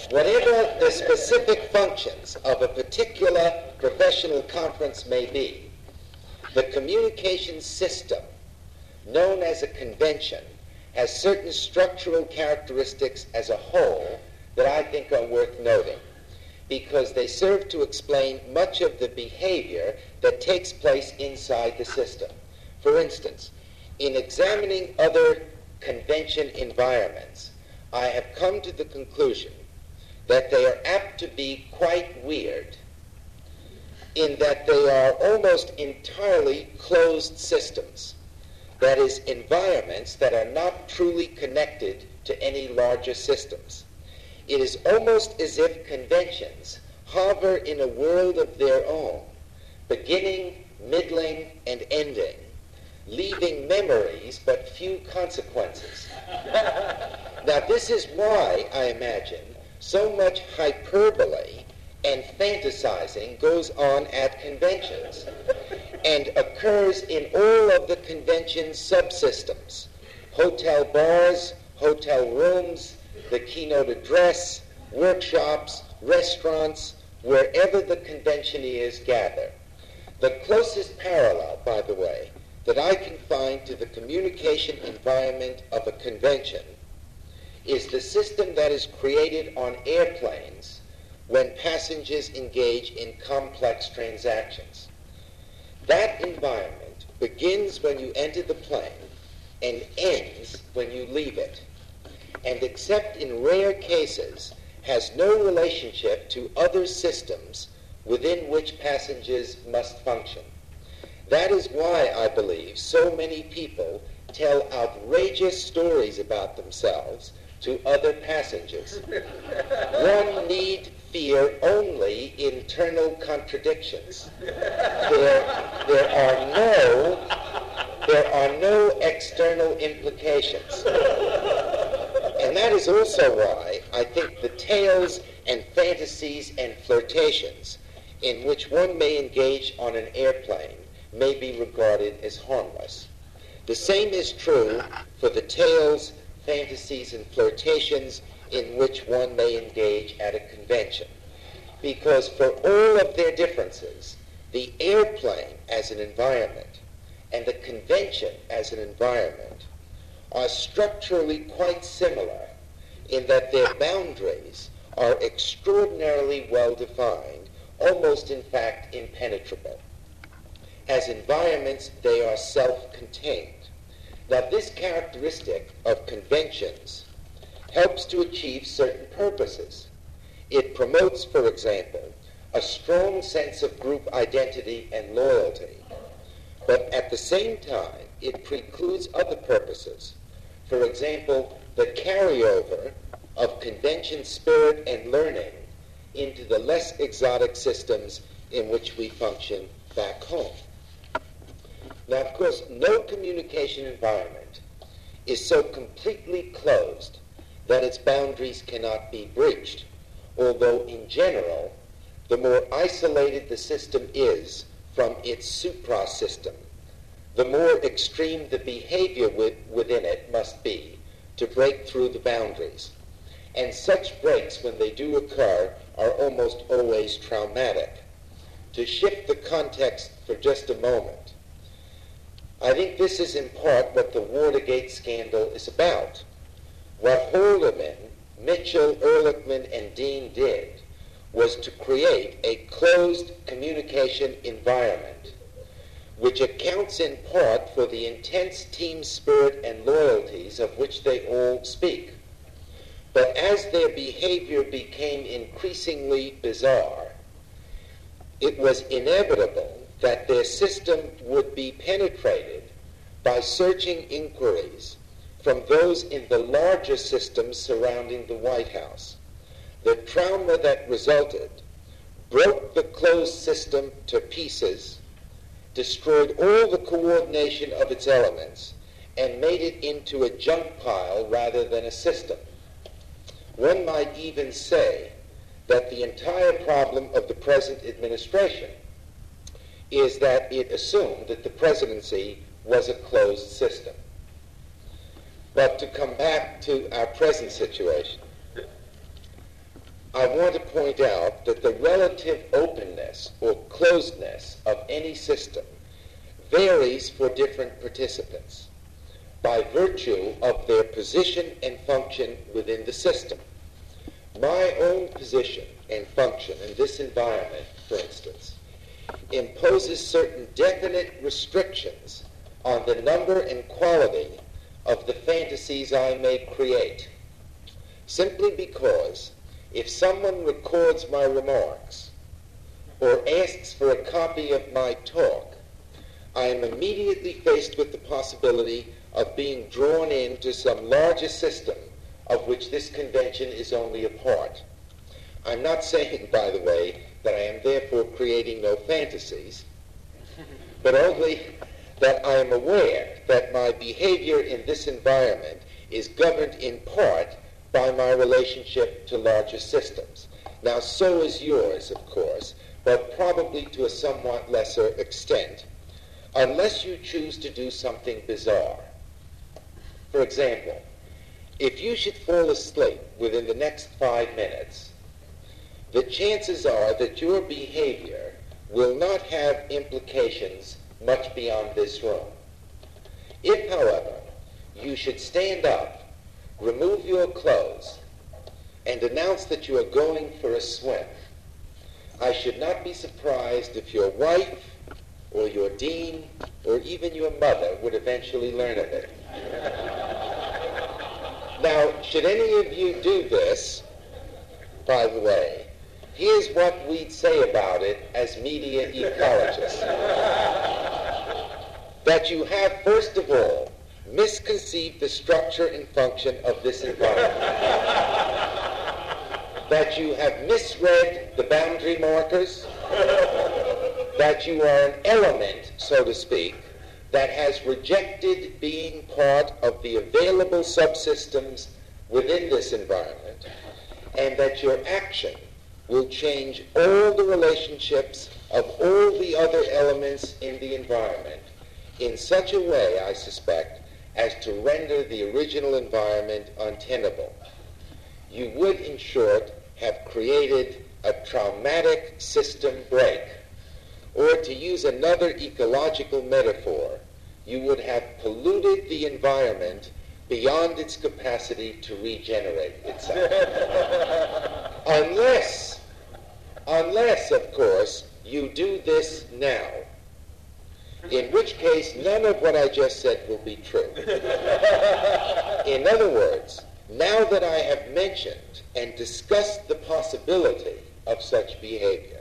Whatever the specific functions of a particular professional conference may be, the communication system, known as a convention, has certain structural characteristics as a whole that I think are worth noting, because they serve to explain much of the behavior that takes place inside the system. For instance, in examining other convention environments, I have come to the conclusion that they are apt to be quite weird, in that they are almost entirely closed systems. That is, environments that are not truly connected to any larger systems. It is almost as if conventions hover in a world of their own, beginning, middling, and ending, leaving memories but few consequences. Now, this is why, I imagine, so much hyperbole and fantasizing goes on at conventions and occurs in all of the convention subsystems: hotel bars, hotel rooms, the keynote address, workshops, restaurants, wherever the conventioneers gather. The closest parallel, by the way, that I can find to the communication environment of a convention is the system that is created on airplanes when passengers engage in complex transactions. That environment begins when you enter the plane and ends when you leave it, and except in rare cases has no relationship to other systems within which passengers must function. That is why I believe so many people tell outrageous stories about themselves to other passengers. One need fear only internal contradictions. There are no external implications. And that is also why I think the tales and fantasies and flirtations in which one may engage on an airplane may be regarded as harmless. The same is true for the tales, fantasies, and flirtations in which one may engage at a convention, because for all of their differences, the airplane as an environment and the convention as an environment are structurally quite similar in that their boundaries are extraordinarily well defined, almost in fact impenetrable. As environments, they are self-contained. Now, this characteristic of conventions helps to achieve certain purposes. It promotes, for example, a strong sense of group identity and loyalty, but at the same time, it precludes other purposes. For example, the carryover of convention spirit and learning into the less exotic systems in which we function back home. Now, of course, no communication environment is so completely closed that its boundaries cannot be breached, although in general, the more isolated the system is from its supra-system, the more extreme the behavior within it must be to break through the boundaries. And such breaks, when they do occur, are almost always traumatic. To shift the context for just a moment, I think this is in part what the Watergate scandal is about. What Haldeman, Mitchell, Ehrlichman, and Dean did was to create a closed communication environment which accounts in part for the intense team spirit and loyalties of which they all speak. But as their behavior became increasingly bizarre, it was inevitable that their system would be penetrated by searching inquiries from those in the larger systems surrounding the White House. The trauma that resulted broke the closed system to pieces, destroyed all the coordination of its elements, and made it into a junk pile rather than a system. One might even say that the entire problem of the present administration is that it assumed that the presidency was a closed system. But to come back to our present situation, I want to point out that the relative openness or closedness of any system varies for different participants by virtue of their position and function within the system. My own position and function in this environment, for instance, imposes certain definite restrictions on the number and quality of the fantasies I may create, simply because if someone records my remarks or asks for a copy of my talk, I am immediately faced with the possibility of being drawn into some larger system of which this convention is only a part. I'm not saying, by the way, that I am therefore creating no fantasies, but only that I am aware that my behavior in this environment is governed in part by my relationship to larger systems. Now, so is yours, of course, but probably to a somewhat lesser extent, unless you choose to do something bizarre. For example, if you should fall asleep within the next 5 minutes, the chances are that your behavior will not have implications much beyond this room. If, however, you should stand up, remove your clothes, and announce that you are going for a swim, I should not be surprised if your wife or your dean or even your mother would eventually learn of it. Now, should any of you do this, by the way, here's what we'd say about it as media ecologists. That you have, first of all, misconceived the structure and function of this environment. That you have misread the boundary markers. That you are an element, so to speak, that has rejected being part of the available subsystems within this environment, and that your action will change all the relationships of all the other elements in the environment in such a way, I suspect, as to render the original environment untenable. You would, in short, have created a traumatic system break. Or to use another ecological metaphor, you would have polluted the environment beyond its capacity to regenerate itself. Unless, of course, you do this now, in which case none of what I just said will be true. In other words, now that I have mentioned and discussed the possibility of such behavior,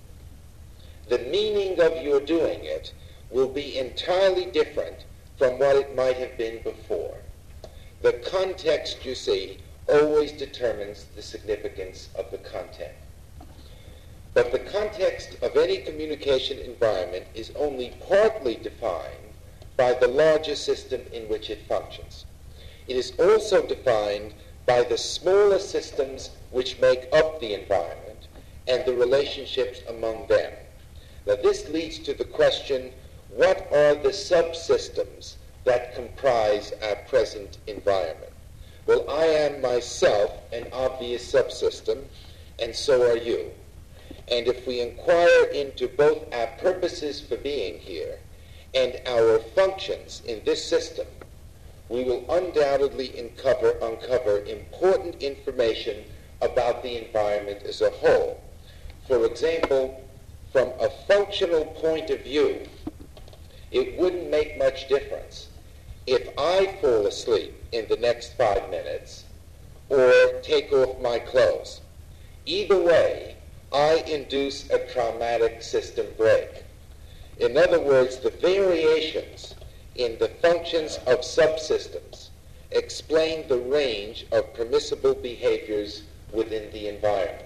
the meaning of your doing it will be entirely different from what it might have been before. The context, you see, always determines the significance of the content. But the context of any communication environment is only partly defined by the larger system in which it functions. It is also defined by the smaller systems which make up the environment and the relationships among them. Now, this leads to the question, what are the subsystems that comprise our present environment? Well, I am myself an obvious subsystem, and so are you. And if we inquire into both our purposes for being here and our functions in this system, we will undoubtedly uncover important information about the environment as a whole. For example, from a functional point of view, it wouldn't make much difference if I fall asleep in the next 5 minutes or take off my clothes. Either way, I induce a traumatic system break. In other words, the variations in the functions of subsystems explain the range of permissible behaviors within the environment.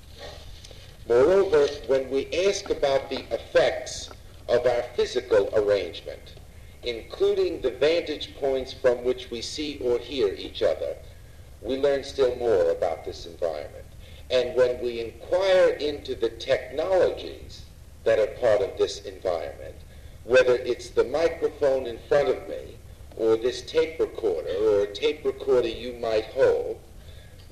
Moreover, when we ask about the effects of our physical arrangement, including the vantage points from which we see or hear each other, we learn still more about this environment. And when we inquire into the technologies that are part of this environment, whether it's the microphone in front of me, or this tape recorder, or a tape recorder you might hold,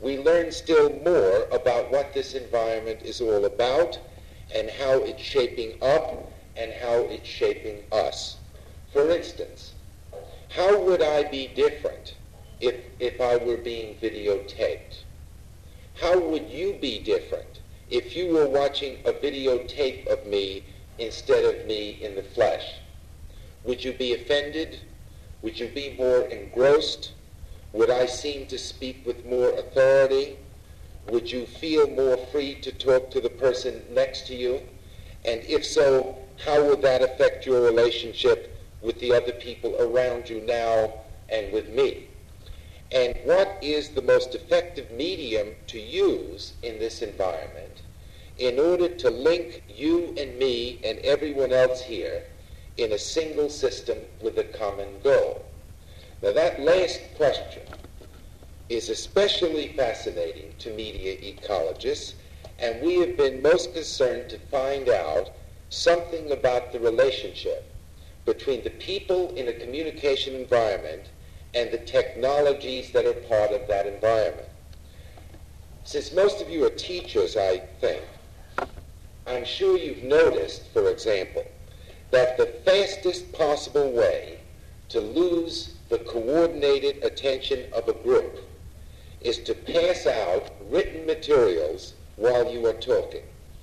we learn still more about what this environment is all about and how it's shaping up and how it's shaping us. For instance, how would I be different if I were being videotaped? How would you be different if you were watching a videotape of me instead of me in the flesh? Would you be offended? Would you be more engrossed? Would I seem to speak with more authority? Would you feel more free to talk to the person next to you? And if so, how would that affect your relationship with the other people around you now and with me? And what is the most effective medium to use in this environment in order to link you and me and everyone else here in a single system with a common goal? Now, that last question is especially fascinating to media ecologists, and we have been most concerned to find out something about the relationship between the people in a communication environment and the technologies that are part of that environment. Since most of you are teachers, I think, I'm sure you've noticed, for example, that the fastest possible way to lose the coordinated attention of a group is to pass out written materials while you are talking.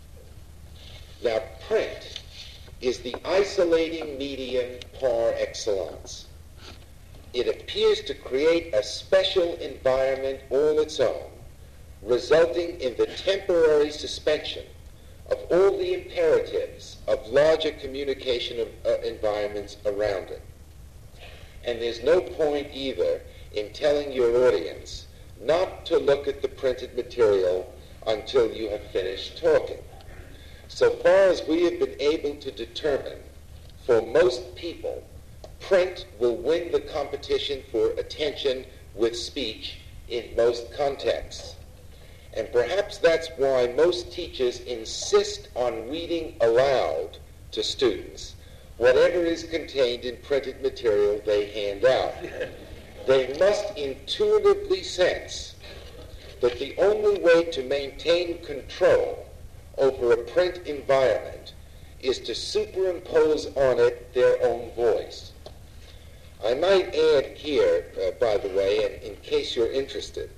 Now, print is the isolating medium par excellence. It appears to create a special environment all its own, resulting in the temporary suspension of all the imperatives of larger communication environments around it. And there's no point either in telling your audience not to look at the printed material until you have finished talking. So far as we have been able to determine, for most people, print will win the competition for attention with speech in most contexts. And perhaps that's why most teachers insist on reading aloud to students whatever is contained in printed material they hand out. They must intuitively sense that the only way to maintain control over a print environment is to superimpose on it their own voice. I might add here, by the way, and in case you're interested,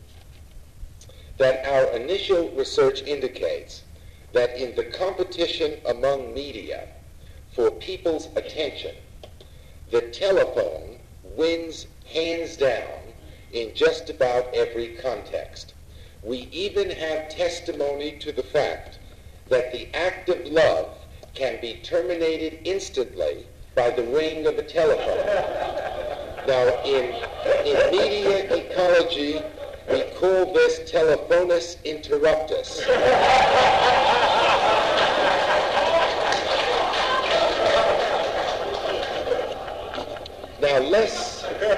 that our initial research indicates that in the competition among media for people's attention, the telephone wins hands down in just about every context. We even have testimony to the fact that the act of love can be terminated instantly by the ring of a telephone. Now, in media ecology, we call this telephonus interruptus. Now, less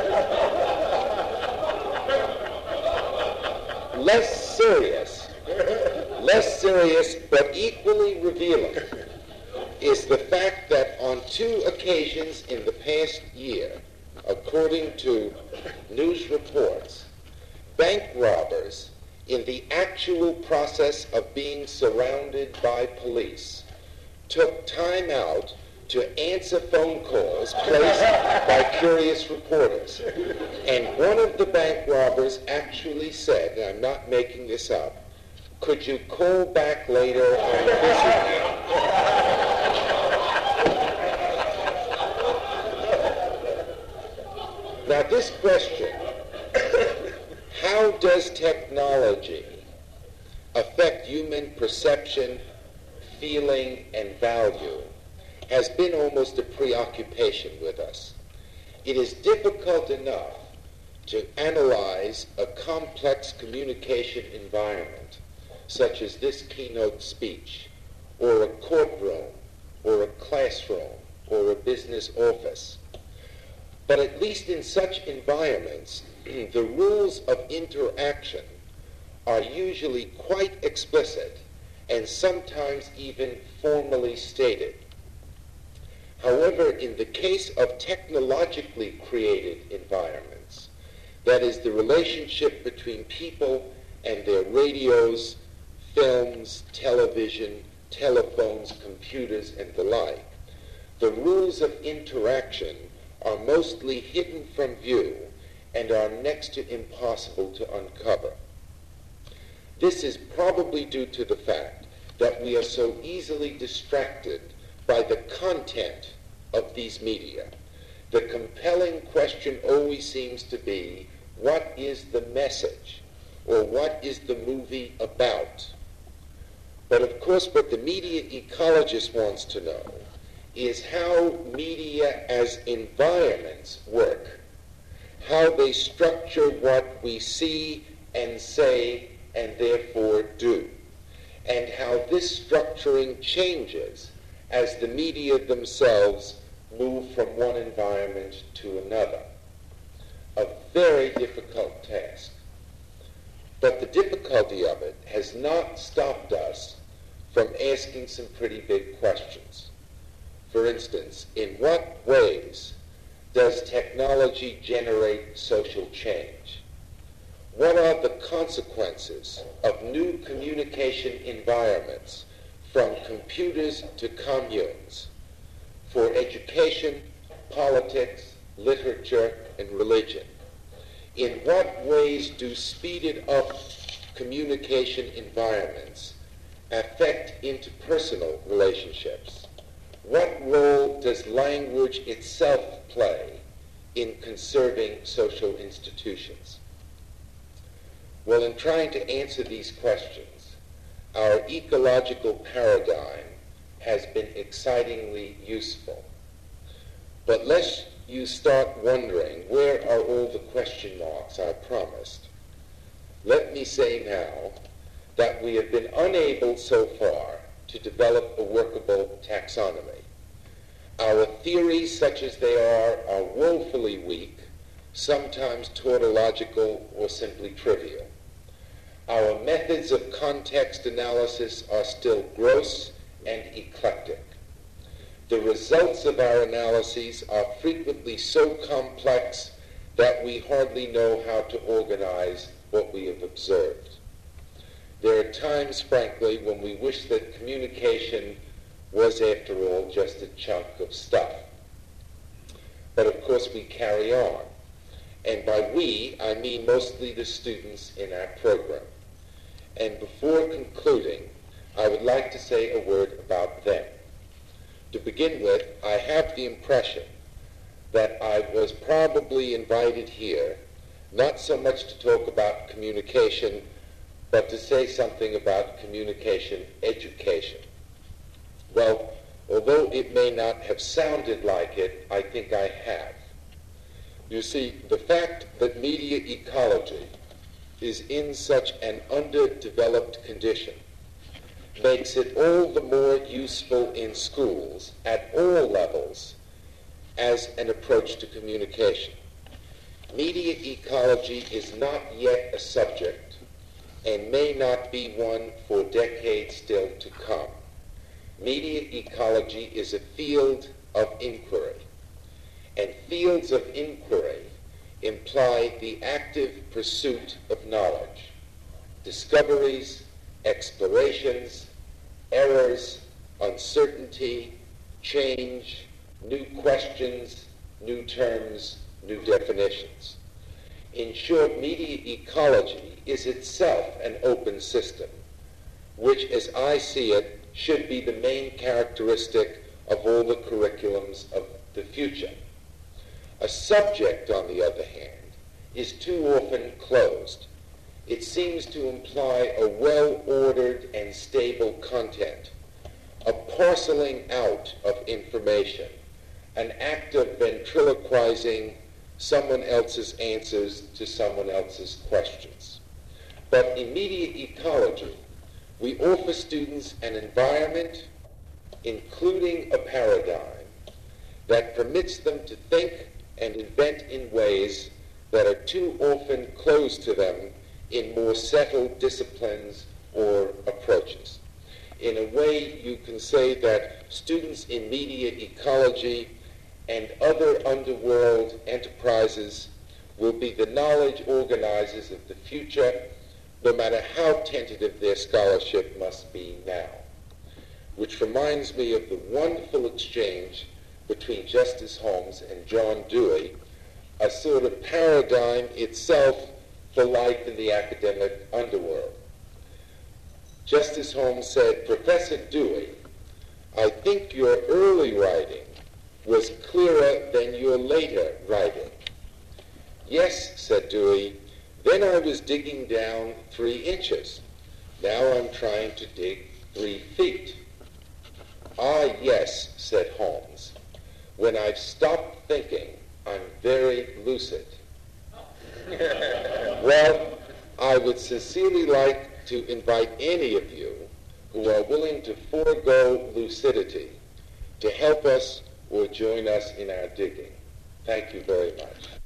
serious, but equally revealing, is the fact that on 2 occasions in the past year, according to news reports, bank robbers, in the actual process of being surrounded by police, took time out to answer phone calls placed by curious reporters. And one of the bank robbers actually said, and I'm not making this up, "Could you call back later? I'm busy now." Now, this question, how does technology affect human perception, feeling, and value, has been almost a preoccupation with us. It is difficult enough to analyze a complex communication environment, such as this keynote speech, or a courtroom, or a classroom, or a business office. But at least in such environments, the rules of interaction are usually quite explicit and sometimes even formally stated. However, in the case of technologically created environments, that is, the relationship between people and their radios, films, television, telephones, computers, and the like, the rules of interaction are mostly hidden from view and are next to impossible to uncover. This is probably due to the fact that we are so easily distracted by the content of these media. The compelling question always seems to be, what is the message, or what is the movie about? But of course, what the media ecologist wants to know is how media as environments work, how they structure what we see and say and therefore do, and how this structuring changes as the media themselves move from one environment to another. A very difficult task. But the difficulty of it has not stopped us from asking some pretty big questions. For instance, in what ways does technology generate social change? What are the consequences of new communication environments, from computers to communes, for education, politics, literature, and religion? In what ways do speeded up communication environments affect interpersonal relationships? What role does language itself play in conserving social institutions? Well, in trying to answer these questions, our ecological paradigm has been excitingly useful. But lest you start wondering, where are all the question marks I promised? Let me say now that we have been unable so far to develop a workable taxonomy. Our theories, such as they are woefully weak, sometimes tautological or simply trivial. Our methods of context analysis are still gross and eclectic. The results of our analyses are frequently so complex that we hardly know how to organize what we have observed. There are times, frankly, when we wish that communication was, after all, just a chunk of stuff. But of course we carry on. And by we, I mean mostly the students in our program. And before concluding, I would like to say a word about them. To begin with, I have the impression that I was probably invited here not so much to talk about communication, but to say something about communication education. Well, although it may not have sounded like it, I think I have. You see, the fact that media ecology is in such an underdeveloped condition makes it all the more useful in schools at all levels as an approach to communication. Media ecology is not yet a subject and may not be one for decades still to come. Media ecology is a field of inquiry, and fields of inquiry imply the active pursuit of knowledge, discoveries, explorations, errors, uncertainty, change, new questions, new terms, new definitions. In short, media ecology is itself an open system, which, as I see it, should be the main characteristic of all the curriculums of the future. A subject, on the other hand, is too often closed. It seems to imply a well-ordered and stable content, a parceling out of information, an act of ventriloquizing someone else's answers to someone else's questions. But in media ecology, we offer students an environment, including a paradigm, that permits them to think and invent in ways that are too often closed to them in more settled disciplines or approaches. In a way, you can say that students in media ecology and other underworld enterprises will be the knowledge organizers of the future, no matter how tentative their scholarship must be now. Which reminds me of the wonderful exchange between Justice Holmes and John Dewey, a sort of paradigm itself for life in the academic underworld. Justice Holmes said, "Professor Dewey, I think your early writing was clearer than your later writing." "Yes," said Dewey, "then I was digging down 3 inches. Now I'm trying to dig 3 feet. "Ah, yes," said Holmes, "when I've stopped thinking, I'm very lucid." Well, I would sincerely like to invite any of you who are willing to forego lucidity to help us or join us in our digging. Thank you very much.